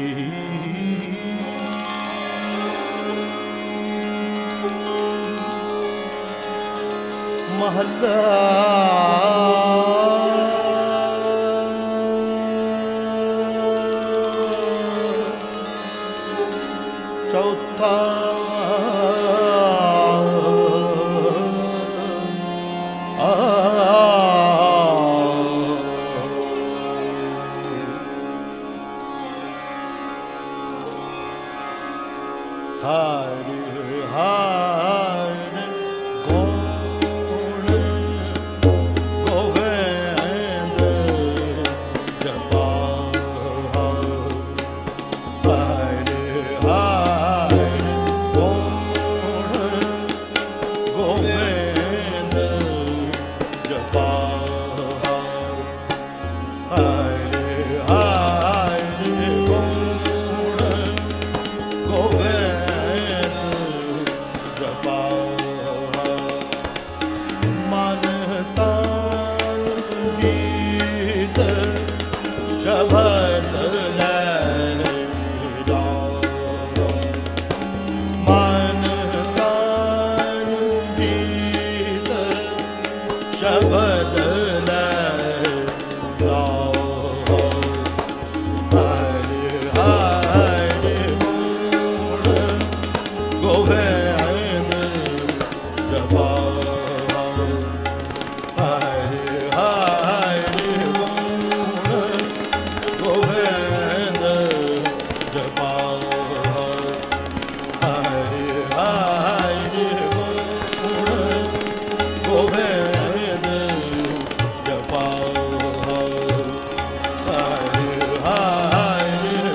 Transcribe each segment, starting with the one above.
ਮਹੱਲਾ ਚੌਥਾ। ਹਰਿ ਹਰਿ ਗੁਣ ਗੋਬਿੰਦ ਜਪਾ। ਹਰਿ ਹਰਿ ਗੁਣ ਗੋਬਿੰਦ ਜਪਾ। ਹਰਿ ਹਰਿ ਗੁਣ ਗੋਬਿੰਦ ਜਪਾ। ਮਨ ਤਨ ਗੀਤ ਸ਼ਬਦ ਲੈ ਜਾਓ। ਮਨ ਤਨ ਗੀਤ ਸ਼ਬਦ ਲੈ ਜਾਓ। ਹਰਿ ਹਰਿ ਗੁਣ ਗੋਬਿੰਦ ਜਪਾ। ਹਰਿ ਹਰਿ ਗੁਣ ਗੋਬਿੰਦ ਜਪਾ। ਹਰਿ ਹਰਿ ਗੁਣ ਗੋਬਿੰਦ ਜਪਾ। ਹਰਿ ਹਰਿ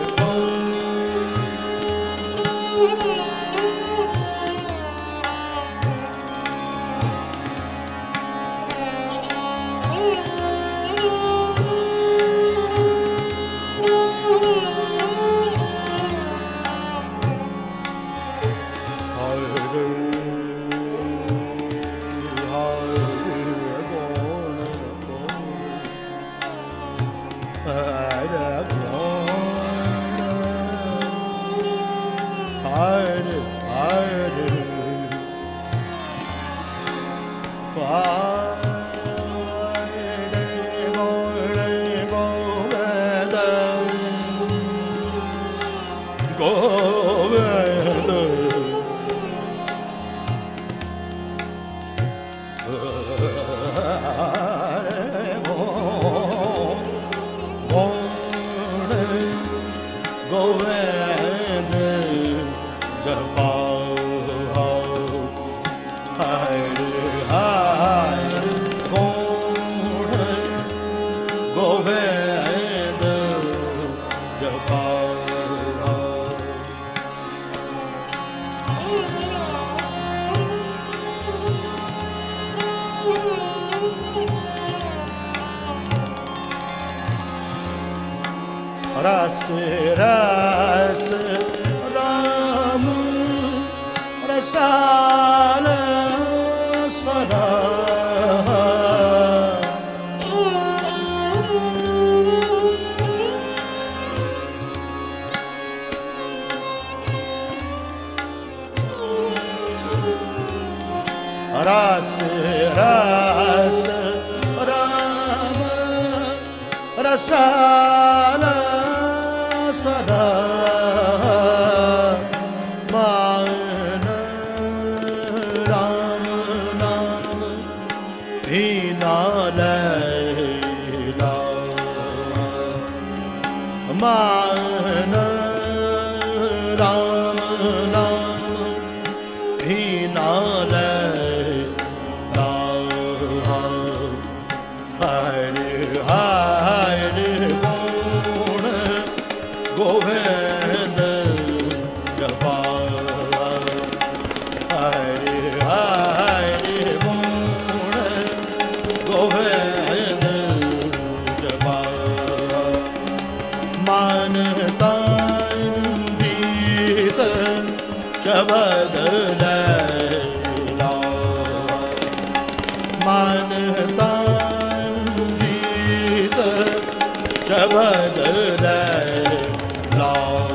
ਗੋਬਿੰਦ ਗੋਬਿੰਦ ਜਪਾ। ਹਰਿ ਹਰਿ ਗੁਣ ਗੋਬਿੰਦ ਜਪਾ। ਰਸ ਰਸ ਰਾਮ ਰਸਾਲ ਸਦਾ। ਰਸ ਰਸ ਰਾਮ ਰਸਾਲ ਸਦਾ। ਮਨ ਰਾਮ ਨਾਮ ਹੀ ਨਾ ਲੈ ਲਾਓ। ਮਨ ਰਾਮ ਨਾਮ ਹੀ ਨਾ ਲੈ ਲਾਓ। ਹਰਿ ਹਰਿ ਗੁਣ ਗੋਬਿੰਦ ਜਪਾ। ਹਰਿ ਹਰਿ ਗੁਣ ਗੋਬਿੰਦ ਜਪਾ। ਮਨ ਤਨ ਗੀਤ ਸ਼ਬਦ ਲੈ ਲਾਓ। ਮਨ ਤਨ ਗੀਤ ਸ਼ਬਦ ਲੈ ਲਾਓ।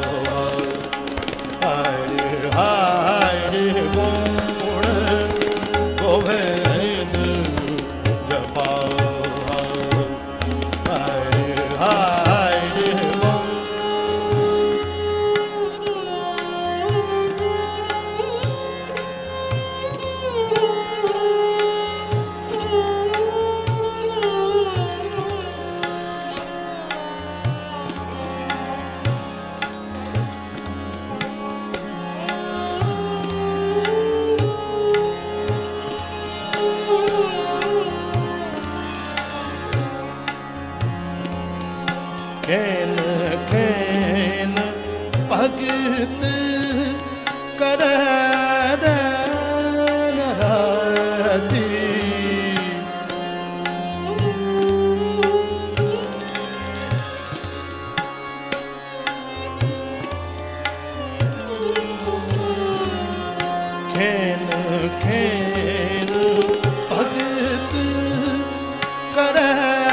खेन खेन भगत करे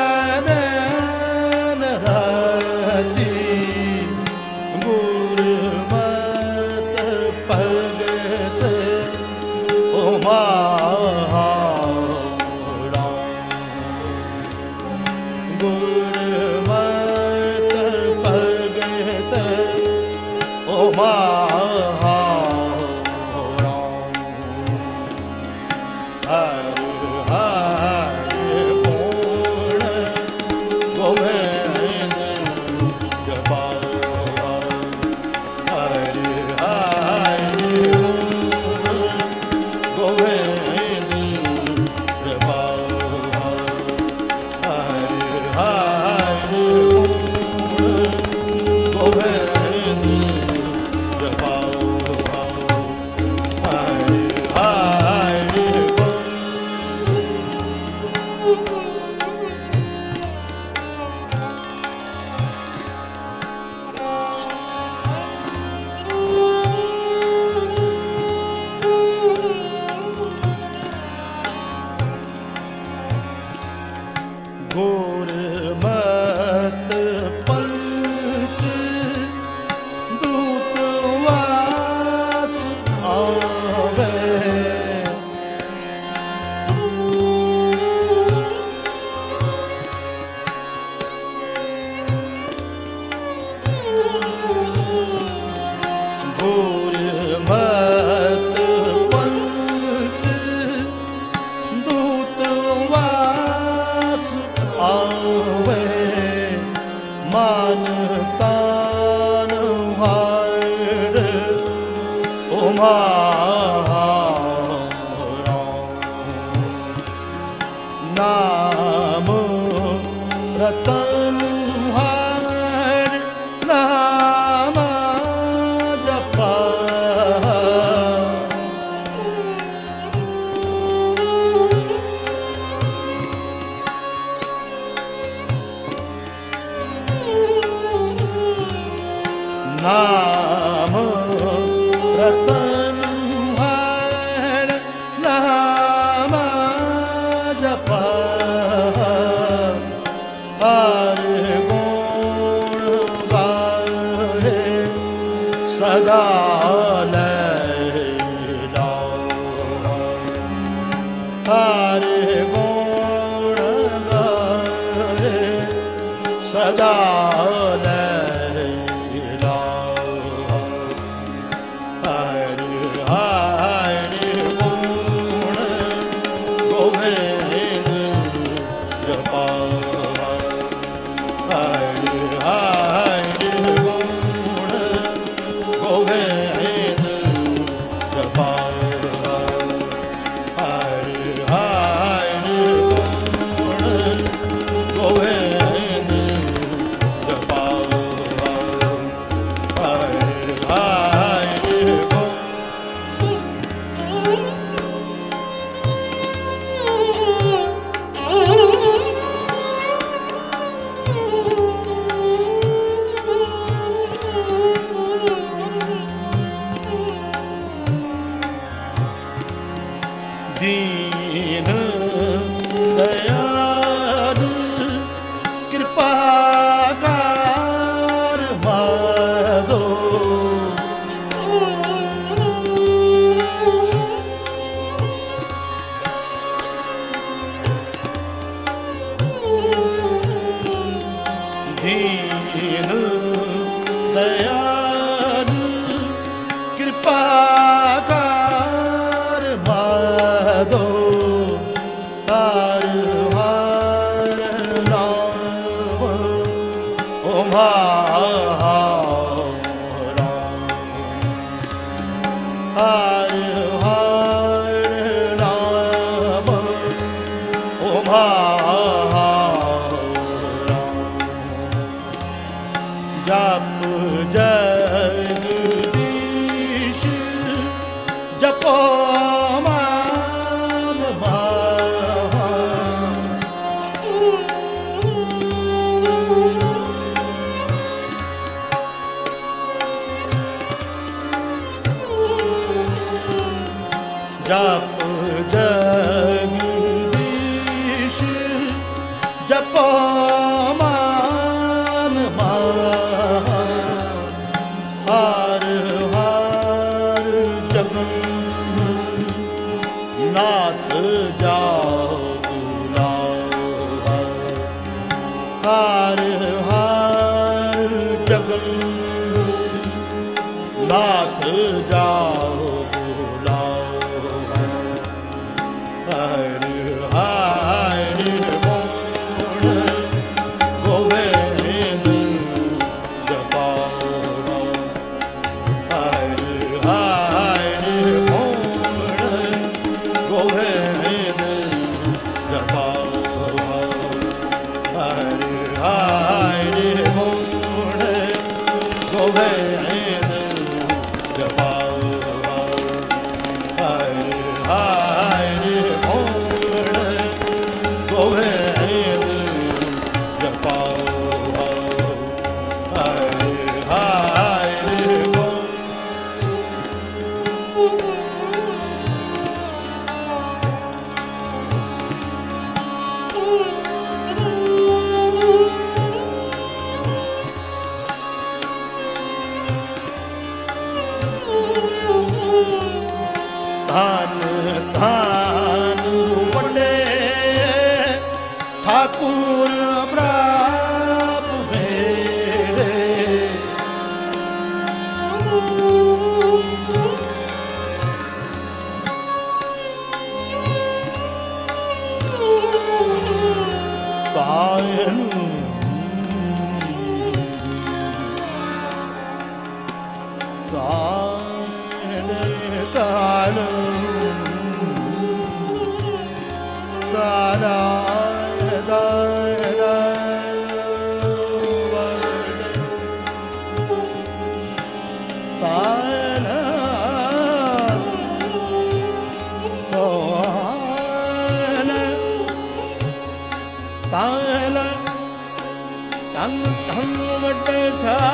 देन राती गुरमत भगत उमारा गुरमत भगत उमारा गुरमत पंच दूतवास आवे गुरमत पंच दूतवास आवे मान तान हार उमारा नाम रतन हार नाम जपा नाम रतन हार नाम जपा हर गुण गाए सदा लैला हर गुण गाए सदा दीन दयाल कृपा कर माधो दीन दयाल कृपा कर माधो हर हर नाम उमारा ਜਪ ਜਗਦੀਸ਼ ਜਪੋ ਮਨ ਮਾਨ ਹਰ ਹਰ ਜਗਨਨਾਥ ਜਾਓ ਬੁਲਾਓ ਹਰ ਹਰ ਜਗਨਨਾਥ ਜਾਓ ਧੰਨ ਧੰਨ ਵੱਡੇ ਠਾਕੁਰ ਪ੍ਰਭ ਮੇਰੇ ਤਾਇਨ ਤਾਇਨ ਤਨ ਤਨ ਵੱਡੇ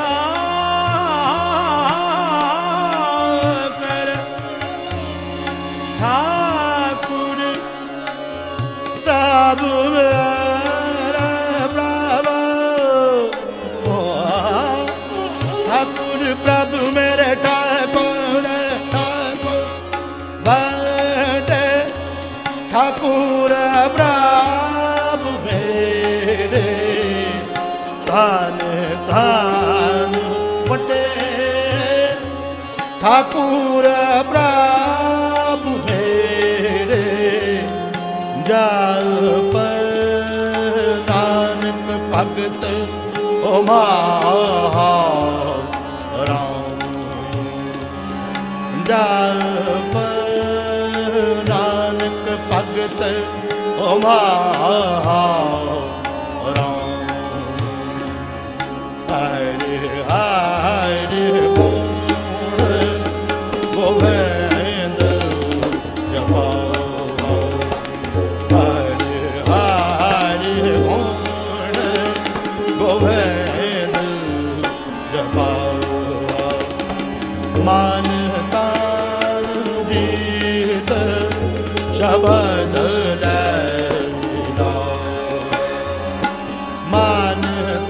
ਠਾਕੁਰ ਠਾਕੁਰ ਪ੍ਰਭ ਮੇਰਾ ਪ੍ਰਭ ਠਾਕੁਰ ਪ੍ਰਭ ਮੇਰੇ ਠਾਕੁਰ ਠਾਕੁਰ ਵੱਡੇ ਠਾਕੁਰ ਪ੍ਰਭ ਮੇਰੇ ਧੰਨ ਧੰਨ ਵੱਡੇ ਠਾਕੁਰ ਪ੍ਰਭ ਮੇਰੇ ਜਪ ਨਾਨਕ ਭਗਤ ਓ ਰਾਮ ਜਪ ਨਾਨਕ ਭਗਤ ਓ Hare Hare Govinda Japa Hare Hare Govinda Japa Man tan jeet shabad laina Man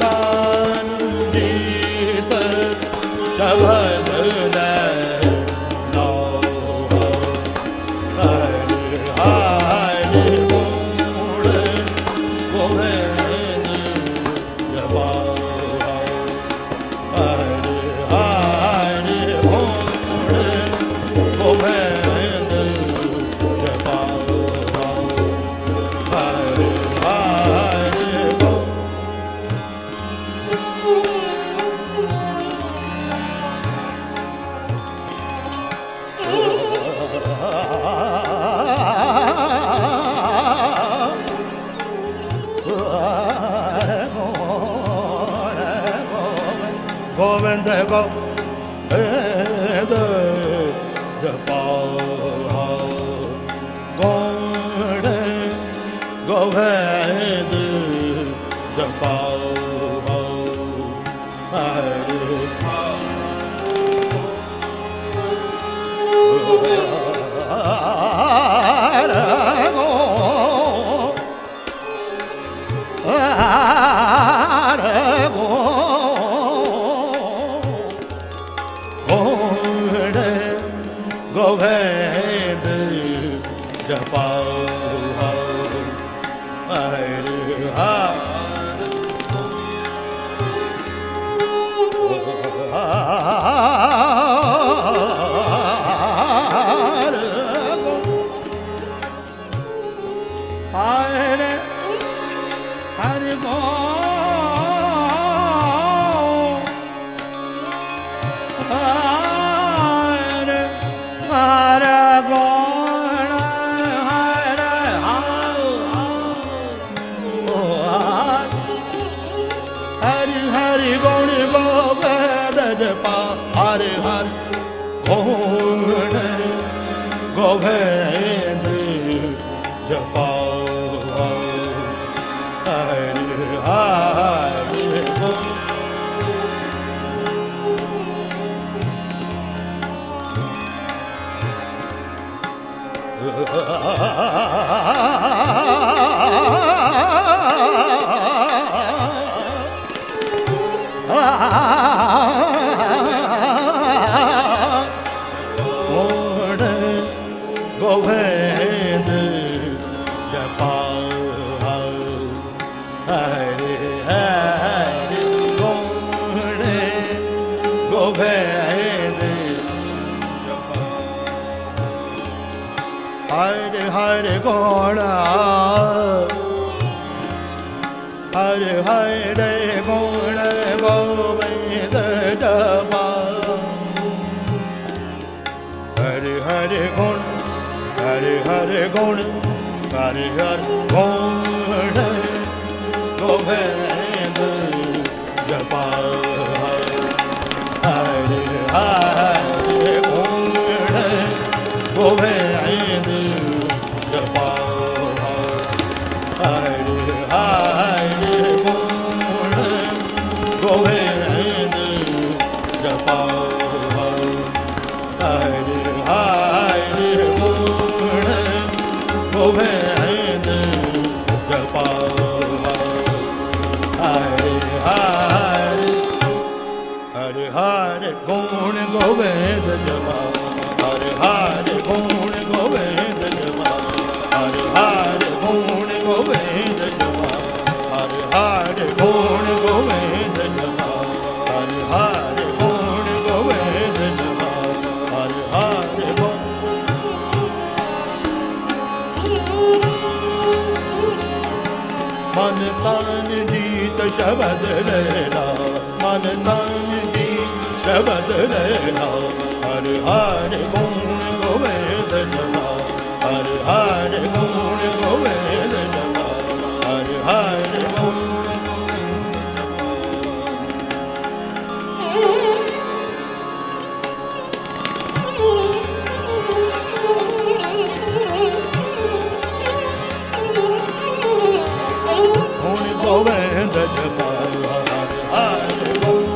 Shabad laina Hare Hare Govinda Japa Hare Hare Govinda Japa Hare Govinda Govinda Japa Govinda Govinda Japa Hare Govind जपाओ Hare Hare Hare गो हरे हरे गौण हरे हरि हरि गौण गोविंद जपा हरे हरि गौण गोविंद जपा गोविंद जपा हरे हरे गौण गोविंद हरे हरे गौण हरे हरे गौण गोविंद जपा हरे हरे गौण हरे हरे गौण हरे हरे गौण गोविंद जपा हरे हरे गौण गोविंद जपा हरे हरे गौण गोविंद जपा हरे हरे गौण गोविंद जपा हरे हरे हरे हरे गौण गोविंद जपा हरे हरे गौण गोविंद जपा हरे हरे गौण गोविंद जपा हरे हरे गौण गोविंद जपा हरे हरे गौण गोविंद जपा हरे हरे गौण मन तन जीत शब्द लेना मन तन जीत शब्द लेना हरे हरे गौण गोविंद जपा हरे हरे गौण गोविंद जपा हरे हरे गौण गोविंद जपा हरे हरे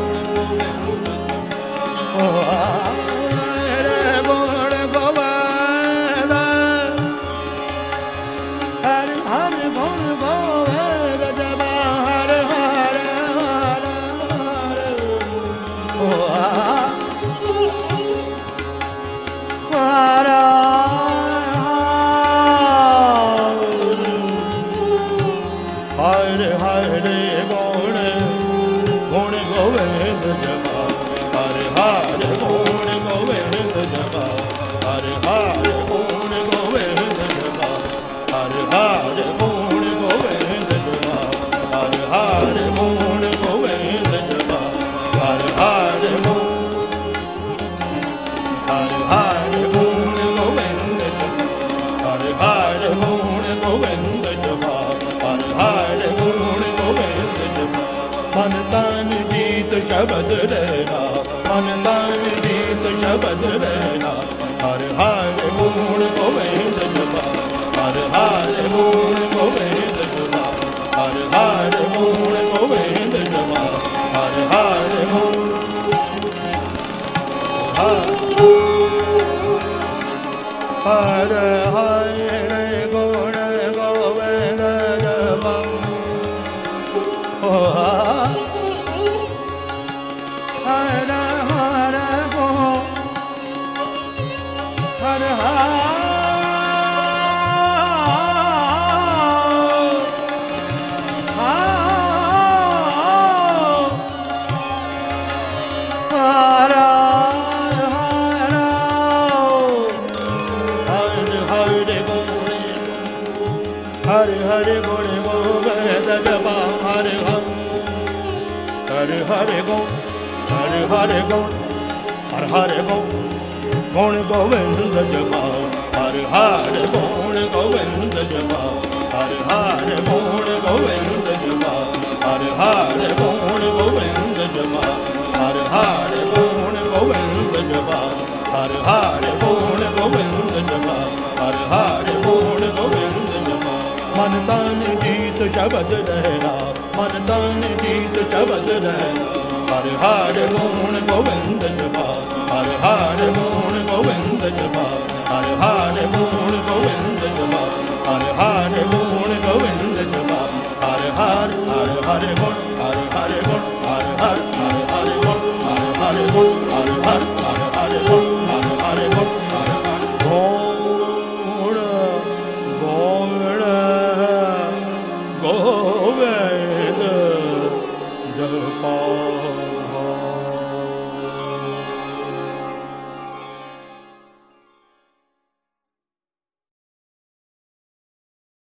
गौण गोविंद हरे हरे गौण गोविंद जपा हरे हरे हरे हरे गौण गौण गोविंद जपा हरे हरे गौण गोविंद जपा हरे हरे गौण गोविंद जपा हरे हरे गौण गोविंद जपा हरे हरे गौण गोविंद जपा हरे हरे हरे गौण गोविंद जपा हरे हरे गौण गोविंद जपा हरे हरे गौण गोविंद जपा मन तन जीत शब्द लेना मन तन जीत शब्द लेना हरे हरे गौण गोविंद जपा हरे हरे गौण गोविंद जपा हरे हरे गौण गोविंद जपा हरे हरे गौण हरे हरे गौण गोविंद जपा हरे हरे हरे गुण गोविंद जपा हरे हरे हरे गुण हरे हरे गुण हर हरे गुण गुण गोविंद जपा हरे हरे गुण गोविंद जपा हरे हरे गुण गोविंद जपा हरे हरे गुण गोविंद जपा हरे हरे गुण गोविंद जपा हरे हरे गुण गोविंद जपा हरे हरे गुण गोविंद जपा मन तन जीत शब्द रहना मन तन जीत शब्द रहना हरे हरे गुण गोविंद जपा हरे हरे गुण गोविंद जपा हरे हरे गुण गोविंद जपा हरे हरे गुण गोविंद जपा हरे हरे हरे हरे गुण